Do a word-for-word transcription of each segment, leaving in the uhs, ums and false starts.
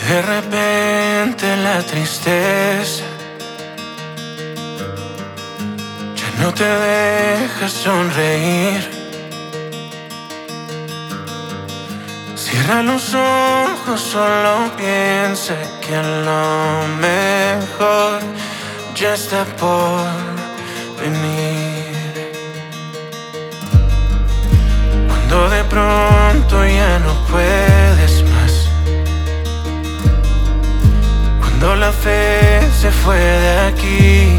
De repente la tristeza ya no te deja sonreír. Cierra los ojos, solo piensa que lo mejor ya está por venir. Cuando de pronto ya no puedes más, cuando la fe se fue de aquí,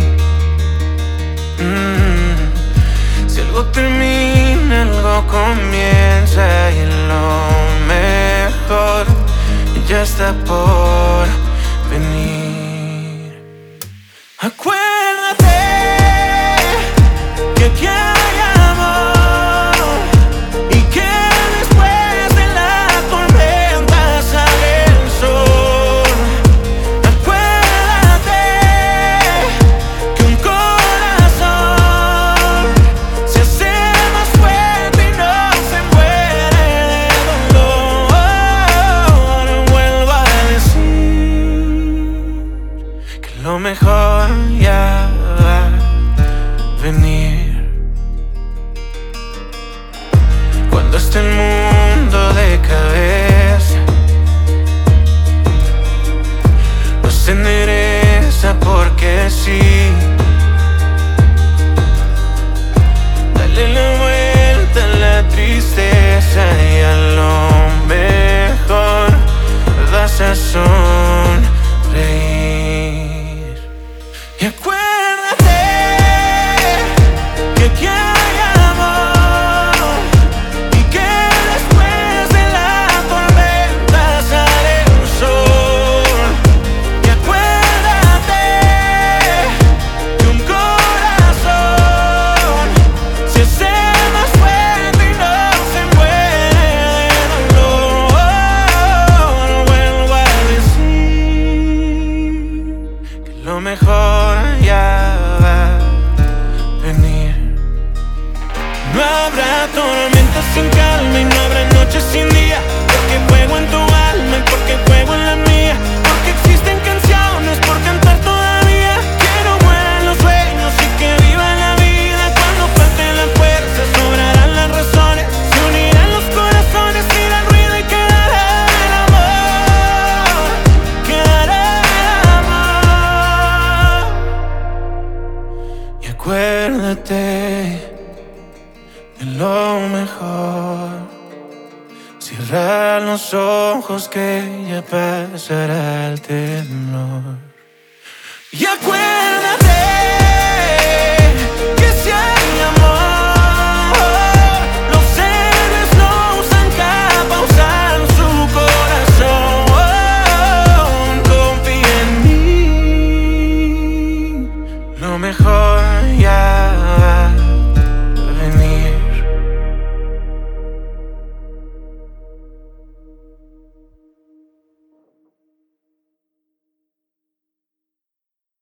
mm, si algo termina, algo comienza, y lo mejor ya está por venir. Acuérdate que aquí hay amor y que después de la tormenta sale el sol. Acuérdate que un corazón se hace más fuerte y no se muere de dolor. Vuelvo a decir que lo mejor ya va a venir. Cuando esté el mundo de cabeza, no se endereza porque sí. Dale la vuelta a la tristeza y a lo mejor vas a sonreír. Y acuérdate que aquí hay amor y que después de la tormenta sale un sol. Y acuérdate que un corazón se hace más fuerte y no se muere de dolor. Vuelvo a decir que lo mejor ya va a venir. No habrá tormentas sin calma y no habrá noches sin día, porque juego en tu alma y porque juego en la mía, porque existen canciones por cantar todavía. Que no mueran los sueños y que viva la vida. Cuando falte la fuerza sobrarán las razones, se unirán los corazones, irá el ruido y quedará el amor. Quedará el amor. Y acuérdate de lo mejor. Cierra los ojos que ya pasará el temor. Y acuérdate